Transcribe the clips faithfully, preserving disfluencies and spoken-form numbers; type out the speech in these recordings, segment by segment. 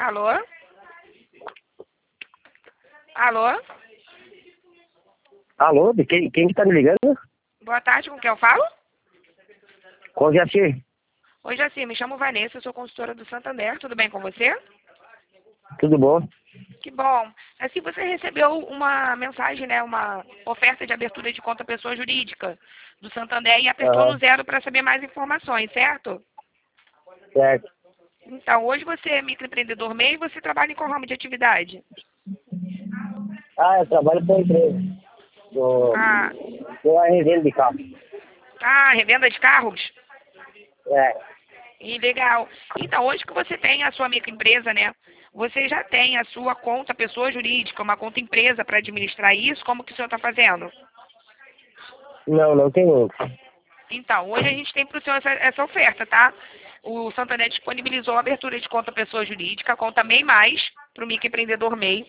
Alô? Alô? Alô, de quem, quem que tá me ligando? Boa tarde, com quem eu falo? Com o Jaci. Oi, Jaci, me chamo Vanessa, eu sou consultora do Santander, tudo bem com você? Tudo bom? Que bom. Assim, você recebeu uma mensagem, né, uma oferta de abertura de conta pessoa jurídica do Santander e apertou no Aham, zero para saber mais informações, certo? certo. Então, hoje você é microempreendedor MEI e você trabalha em qual ramo de atividade? Ah, eu trabalho para a empresa. Sou, Ah, sou a revenda de carro. ah, revenda de carros? É. E legal. Então, hoje que você tem a sua microempresa, né? Você já tem a sua conta pessoa jurídica, uma conta empresa para administrar isso? Como que o senhor está fazendo? Não, não tem muito. Então, hoje a gente tem para o senhor essa, essa oferta, tá? O Santander disponibilizou a abertura de conta pessoa jurídica, a conta MEI Mais, para o microempreendedor MEI,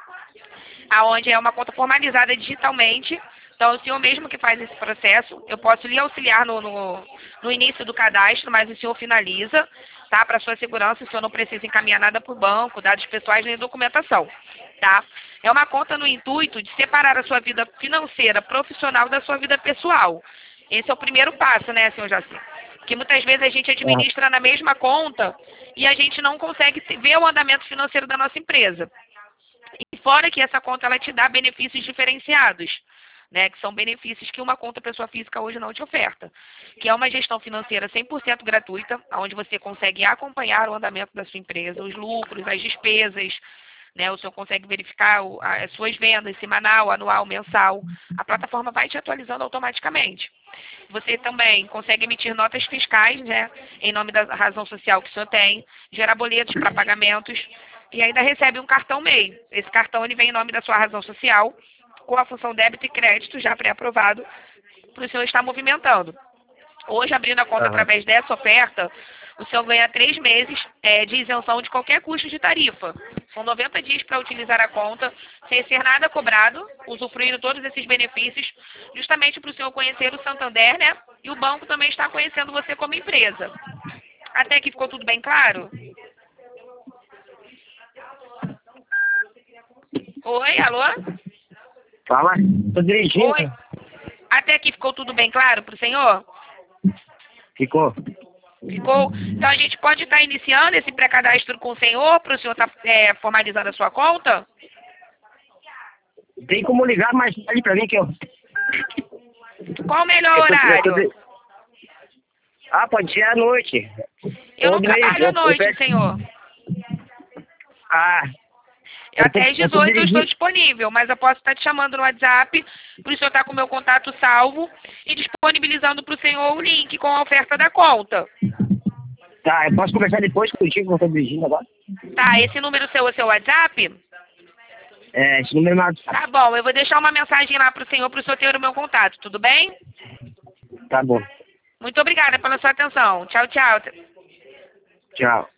aonde é uma conta formalizada digitalmente. Então, o senhor mesmo que faz esse processo, eu posso lhe auxiliar no, no, no início do cadastro, mas o senhor finaliza, tá? Para sua segurança, o senhor não precisa encaminhar nada para o banco, dados pessoais nem documentação, tá? É uma conta no intuito de separar a sua vida financeira profissional da sua vida pessoal. Esse é o primeiro passo, né, senhor Jaci? Que muitas vezes a gente Ah, administra na mesma conta e a gente não consegue ver o andamento financeiro da nossa empresa. E fora que essa conta ela te dá benefícios diferenciados, né, que são benefícios que uma conta pessoa física hoje não te oferta, que é uma gestão financeira cem por cento gratuita, onde você consegue acompanhar o andamento da sua empresa, os lucros, as despesas, né, o senhor consegue verificar o- as suas vendas semanal, anual, mensal. A plataforma vai te atualizando automaticamente. Você também consegue emitir notas fiscais, né, em nome da razão social que o senhor tem, gerar boletos para pagamentos e ainda recebe um cartão MEI. Esse cartão ele vem em nome da sua razão social, com a função débito e crédito já pré-aprovado para o senhor estar movimentando. Hoje, abrindo a conta aham. através dessa oferta, o senhor ganha três meses eh, de isenção de qualquer custo de tarifa. São noventa dias para utilizar a conta, sem ser nada cobrado, usufruindo todos esses benefícios, justamente para o senhor conhecer o Santander, né? E o banco também está conhecendo você como empresa. Até aqui ficou tudo bem claro? Oi, alô? Fala. Tô dirigindo. Oi. Até aqui ficou tudo bem claro para o senhor? Ficou? Ficou? Então a gente pode estar iniciando esse pré-cadastro com o senhor, para o senhor estar é, formalizando a sua conta? Tem como ligar mais tarde pra mim que eu... Qual o melhor Eu tô, eu tô horário? de... Ah, pode ser à noite. Eu Ou não de meio... trabalho à Eu, eu noite, peço... senhor. Ah, eu tô, Até às eu tô dezoito eu estou dirigindo. disponível, mas eu posso estar te chamando no WhatsApp, por isso eu estar com o meu contato salvo e disponibilizando para o senhor o link com a oferta da conta. Tá, eu posso conversar depois contigo que eu tô dirigindo agora? Tá, esse número seu é o seu WhatsApp? É, esse número é mais... Tá bom, eu vou deixar uma mensagem lá para o senhor, para o senhor ter o meu contato, tudo bem? Tá bom. Muito obrigada pela sua atenção. Tchau, tchau. Tchau.